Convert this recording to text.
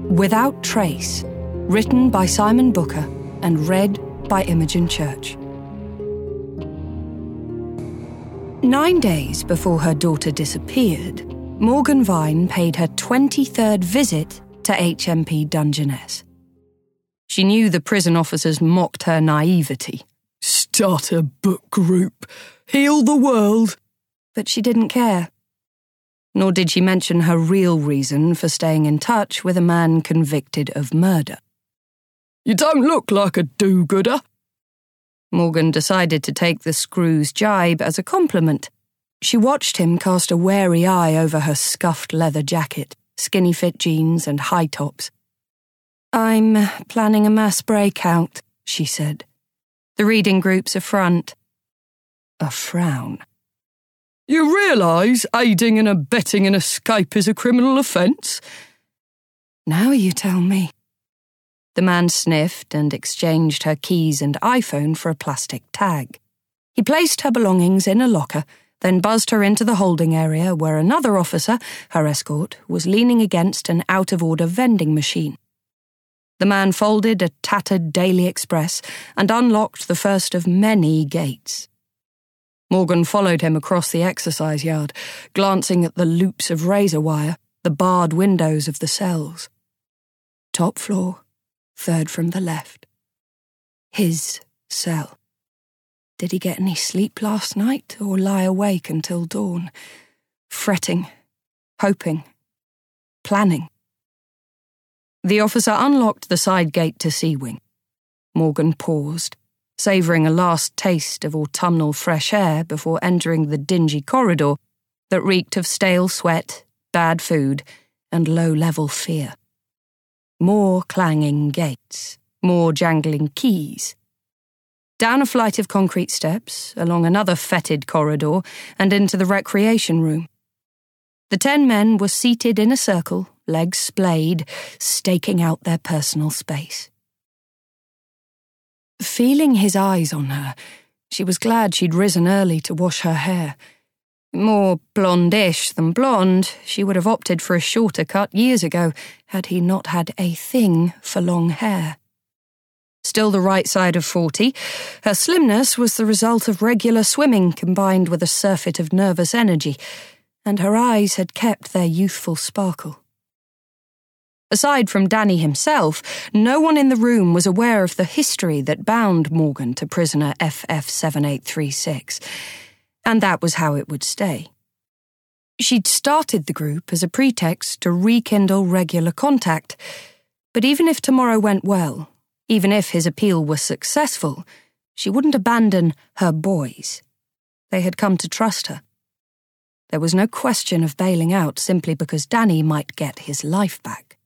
Without Trace, written by Simon Booker and read by Imogen Church. 9 days before her daughter disappeared, Morgan Vine paid her 23rd visit to HMP Dungeness. She knew the prison officers mocked her naivety. Start a book group. Heal the world. But she didn't care. Nor did she mention her real reason for staying in touch with a man convicted of murder. You don't look like a do-gooder. Morgan decided to take the screw's jibe as a compliment. She watched him cast a wary eye over her scuffed leather jacket, skinny-fit jeans and high tops. "I'm planning a mass breakout," she said. "The reading group's a front." A frown. You realise aiding and abetting an escape is a criminal offence? Now you tell me. The man sniffed and exchanged her keys and iPhone for a plastic tag. He placed her belongings in a locker, then buzzed her into the holding area where another officer, her escort, was leaning against an out-of-order vending machine. The man folded a tattered Daily Express and unlocked the first of many gates. Morgan followed him across the exercise yard, glancing at the loops of razor wire, the barred windows of the cells. Top floor, third from the left. His cell. Did he get any sleep last night or lie awake until dawn? Fretting, hoping, planning. The officer unlocked the side gate to C Wing. Morgan paused, savouring a last taste of autumnal fresh air before entering the dingy corridor that reeked of stale sweat, bad food, and low-level fear. More clanging gates, more jangling keys. Down a flight of concrete steps, along another fetid corridor, and into the recreation room. The 10 men were seated in a circle, legs splayed, staking out their personal space. Feeling his eyes on her, she was glad she'd risen early to wash her hair. More blondish than blonde, she would have opted for a shorter cut years ago had he not had a thing for long hair. Still the right side of 40, her slimness was the result of regular swimming combined with a surfeit of nervous energy, and her eyes had kept their youthful sparkle. Aside from Danny himself, no one in the room was aware of the history that bound Morgan to prisoner FF7836, and that was how it would stay. She'd started the group as a pretext to rekindle regular contact, but even if tomorrow went well, even if his appeal was successful, she wouldn't abandon her boys. They had come to trust her. There was no question of bailing out simply because Danny might get his life back.